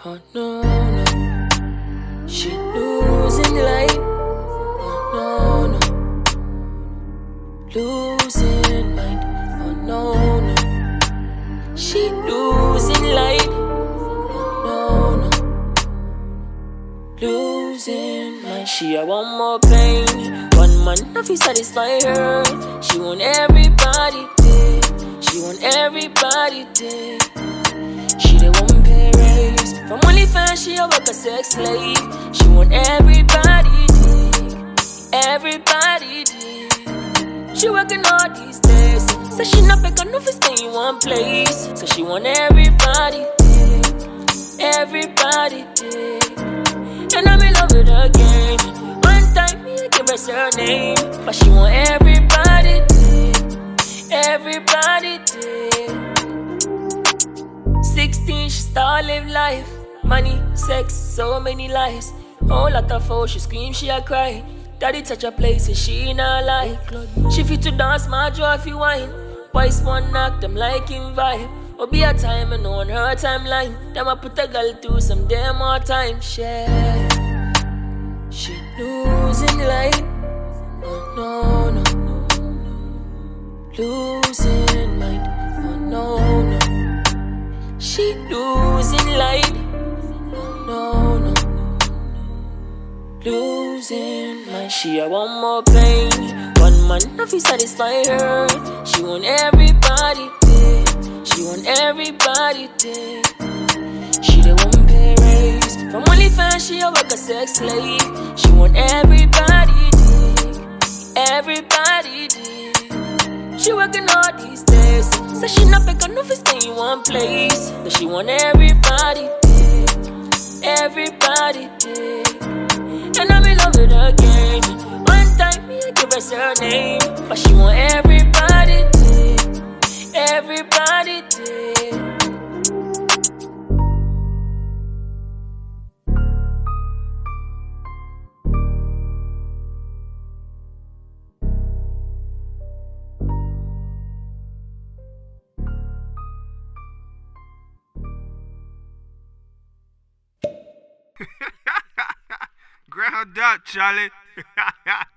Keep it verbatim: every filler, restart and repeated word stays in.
Oh no, no. She losing light. Oh no, no. Losing mind. Oh no, no. She losing light. Oh no, no. Losing mind. She a one more pain. One man if he satisfy her. She want everybody day. She want everybody day. She the one pay raise. From OnlyFans she a work a sex slave. She want everybody dig, everybody dig. She working all these days. So she not big enough to stay in one place. So she want everybody dig, everybody dig. And I'm in love with her again. One time me I give her surname, but she want everybody dig, everybody dig. Sixteen, she start live life. Money, sex, so many lies. Whole lot of foes, she scream, she a cry. Daddy touch her places, she not like. She fit to dance, my joy if you wine. Boys one knock, them like him vibe. Or be a time and on her timeline. Them I put a girl through some damn more time. Share. She losing light. Oh no, no. Losing mind. Oh no, no. She losing light. Oh no, no. Losing mind. She a one more pain. One man if he satisfy her. She want everybody day. She want everybody day. She the one pay raise. From OnlyFans she a work a sex slave. She want everybody dig, everybody dig. She working all these days. So she not big enough to stay in one place. But she want everybody dig, everybody dig. And I'm in love with her again. One time me I give her surname, but she want everybody dig, everybody dig. Ground up, Charlie.